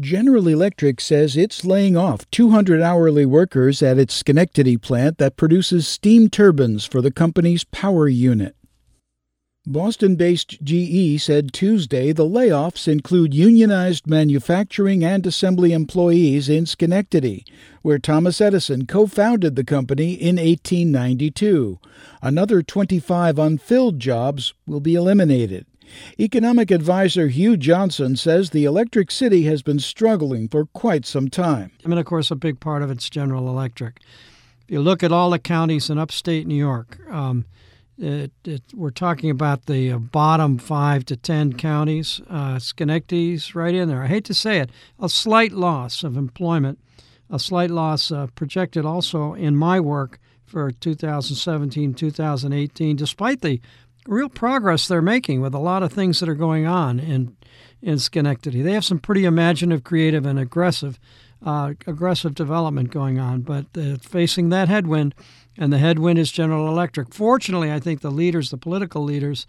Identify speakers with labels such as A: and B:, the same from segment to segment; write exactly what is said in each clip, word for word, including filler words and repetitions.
A: General Electric says it's laying off two hundred hourly workers at its Schenectady plant that produces steam turbines for the company's power unit. Boston-based G E said Tuesday the layoffs include unionized manufacturing and assembly employees in Schenectady, where Thomas Edison co-founded the company in eighteen ninety-two. Another twenty-five unfilled jobs will be eliminated. Economic advisor Hugh Johnson says the Electric City has been struggling for quite some time.
B: I mean, of course, a big part of it's General Electric. If you look at all the counties in upstate New York, um, It, it, we're talking about the uh, bottom five to ten counties. Uh, Schenectady's right in there. I hate to say it, a slight loss of employment, a slight loss uh, projected also in my work for two thousand seventeen, two thousand eighteen, despite the real progress they're making with a lot of things that are going on in in Schenectady. They have some pretty imaginative, creative, and aggressive, uh, aggressive development going on, but uh, facing that headwind. And the headwind is General Electric. Fortunately, I think the leaders, the political leaders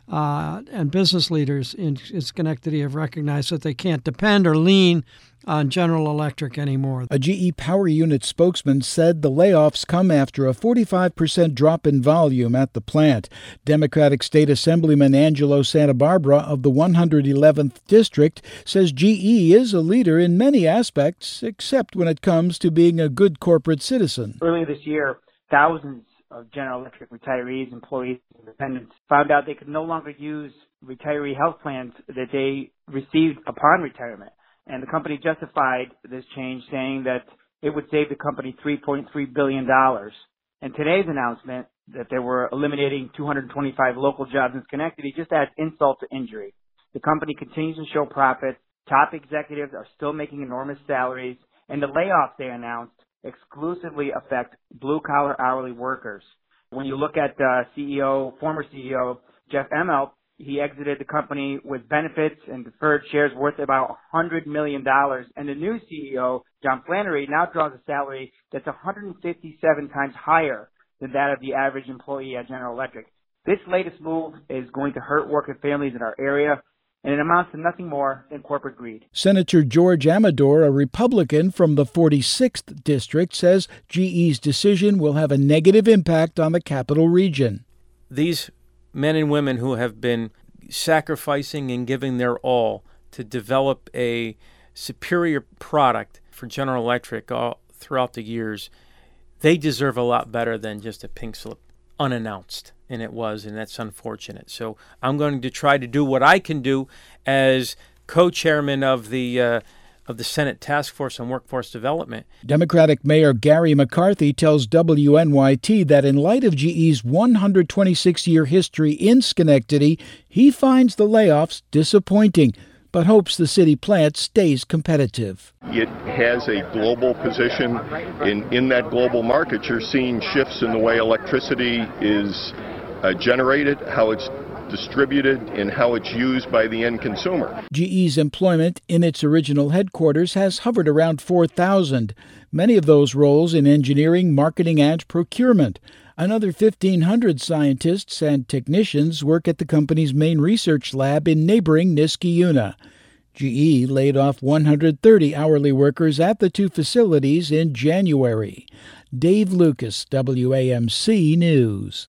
B: uh, and business leaders in, in Schenectady have recognized that they can't depend or lean on General Electric anymore.
A: A G E Power Unit spokesman said the layoffs come after a forty-five percent drop in volume at the plant. Democratic State Assemblyman Angelo Santa Barbara of the one hundred eleventh District says G E is a leader in many aspects, except when it comes to being a good corporate citizen.
C: Earlier this year, thousands of General Electric retirees, employees, and dependents found out they could no longer use retiree health plans that they received upon retirement. And the company justified this change, saying that it would save the company three point three billion dollars. And today's announcement that they were eliminating two hundred twenty-five local jobs in Schenectady just adds insult to injury. The company continues to show profits. Top executives are still making enormous salaries. And the layoffs they announced exclusively affect blue-collar hourly workers. When you look at uh, C E O, former C E O Jeff Immelt, he exited the company with benefits and deferred shares worth about one hundred million dollars. And the new C E O, John Flannery, now draws a salary that's one hundred fifty-seven times higher than that of the average employee at General Electric. This latest move is going to hurt working families in our area, and it amounts to nothing more than corporate greed.
A: Senator George Amador, a Republican from the forty-sixth District, says G E's decision will have a negative impact on the capital region.
D: These men and women who have been sacrificing and giving their all to develop a superior product for General Electric all throughout the years, they deserve a lot better than just a pink slip unannounced. And it was, and that's unfortunate. So I'm going to try to do what I can do as co-chairman of the uh, of the Senate Task Force on Workforce Development.
A: Democratic Mayor Gary McCarthy tells W N Y T that in light of G E's one hundred twenty-six year history in Schenectady, he finds the layoffs disappointing, but hopes the city plant stays competitive.
E: It has a global position. In, in that global market, you're seeing shifts in the way electricity is uh, generated, how it's distributed, and how it's used by the end consumer.
A: G E's employment in its original headquarters has hovered around four thousand, many of those roles in engineering, marketing, and procurement. Another fifteen hundred scientists and technicians work at the company's main research lab in neighboring Niskayuna. G E laid off one hundred thirty hourly workers at the two facilities in January. Dave Lucas, W A M C News.